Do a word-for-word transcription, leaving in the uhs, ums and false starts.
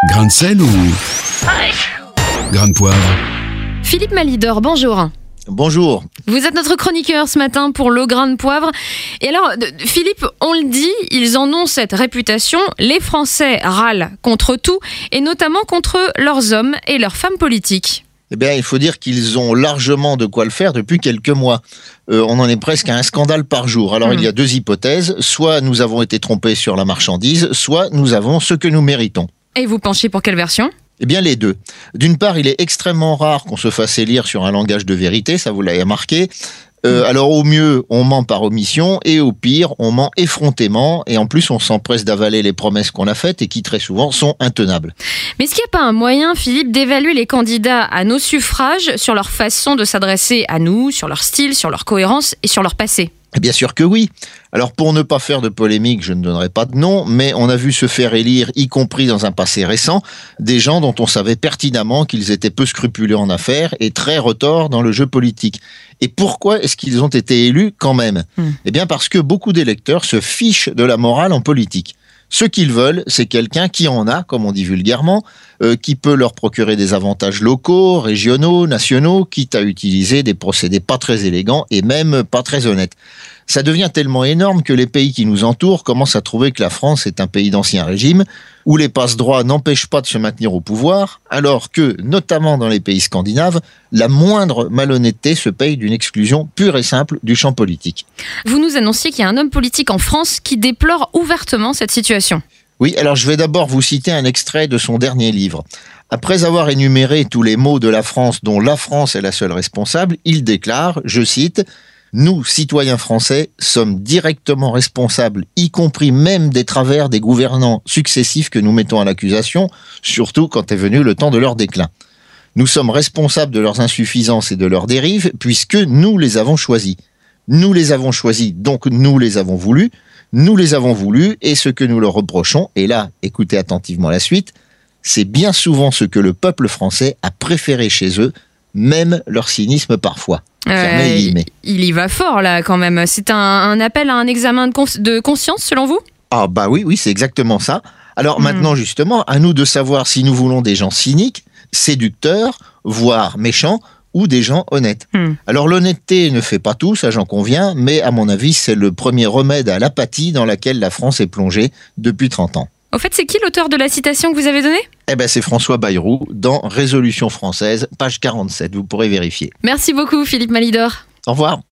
Grain de sel ou grain de poivre? Philippe Malidor, bonjour. Bonjour. Vous êtes notre chroniqueur ce matin pour le grain de poivre. Et alors, Philippe, on le dit, ils en ont cette réputation. Les Français râlent contre tout, et notamment contre leurs hommes et leurs femmes politiques. Eh bien, il faut dire qu'ils ont largement de quoi le faire depuis quelques mois. Euh, on en est presque à un scandale par jour. Alors, mmh. il y a deux hypothèses. Soit nous avons été trompés sur la marchandise, soit nous avons ce que nous méritons. Et vous penchez pour quelle version ? Eh bien, les deux. D'une part, il est extrêmement rare qu'on se fasse élire sur un langage de vérité, ça vous l'avez remarqué. Euh, alors, au mieux, on ment par omission, et au pire, on ment effrontément, et en plus, on s'empresse d'avaler les promesses qu'on a faites et qui, très souvent, sont intenables. Mais est-ce qu'il n'y a pas un moyen, Philippe, d'évaluer les candidats à nos suffrages sur leur façon de s'adresser à nous, sur leur style, sur leur cohérence et sur leur passé ? Bien sûr que oui. Alors, pour ne pas faire de polémique, je ne donnerai pas de nom, mais on a vu se faire élire, y compris dans un passé récent, des gens dont on savait pertinemment qu'ils étaient peu scrupuleux en affaires et très retors dans le jeu politique. Et pourquoi est-ce qu'ils ont été élus quand même ? mmh. Eh bien, parce que beaucoup d'électeurs se fichent de la morale en politique. Ce qu'ils veulent, c'est quelqu'un qui en a, comme on dit vulgairement, euh, qui peut leur procurer des avantages locaux, régionaux, nationaux, quitte à utiliser des procédés pas très élégants et même pas très honnêtes. Ça devient tellement énorme que les pays qui nous entourent commencent à trouver que la France est un pays d'ancien régime, où les passe-droits n'empêchent pas de se maintenir au pouvoir, alors que, notamment dans les pays scandinaves, la moindre malhonnêteté se paye d'une exclusion pure et simple du champ politique. Vous nous annonciez qu'il y a un homme politique en France qui déplore ouvertement cette situation. Oui, alors je vais d'abord vous citer un extrait de son dernier livre. Après avoir énuméré tous les maux de la France dont la France est la seule responsable, il déclare, je cite, « Nous, citoyens français, sommes directement responsables, y compris même des travers des gouvernants successifs que nous mettons à l'accusation, surtout quand est venu le temps de leur déclin. Nous sommes responsables de leurs insuffisances et de leurs dérives, puisque nous les avons choisis. Nous les avons choisis, donc nous les avons voulus. Nous les avons voulus, et ce que nous leur reprochons, et là, écoutez attentivement la suite, c'est bien souvent ce que le peuple français a préféré chez eux, même leur cynisme parfois. » Euh, il y va fort là quand même. C'est un, un appel à un examen de, cons- de conscience selon vous ? Ah bah oui, oui, c'est exactement ça. Alors mmh. maintenant justement, à nous de savoir si nous voulons des gens cyniques, séducteurs, voire méchants, ou des gens honnêtes. Mmh. Alors l'honnêteté ne fait pas tout, ça j'en conviens, mais à mon avis c'est le premier remède à l'apathie dans laquelle la France est plongée depuis trente ans. Au fait, c'est qui l'auteur de la citation que vous avez donnée ? Eh ben, c'est François Bayrou, dans Résolution française, page quarante-sept, vous pourrez vérifier. Merci beaucoup, Philippe Malidor. Au revoir.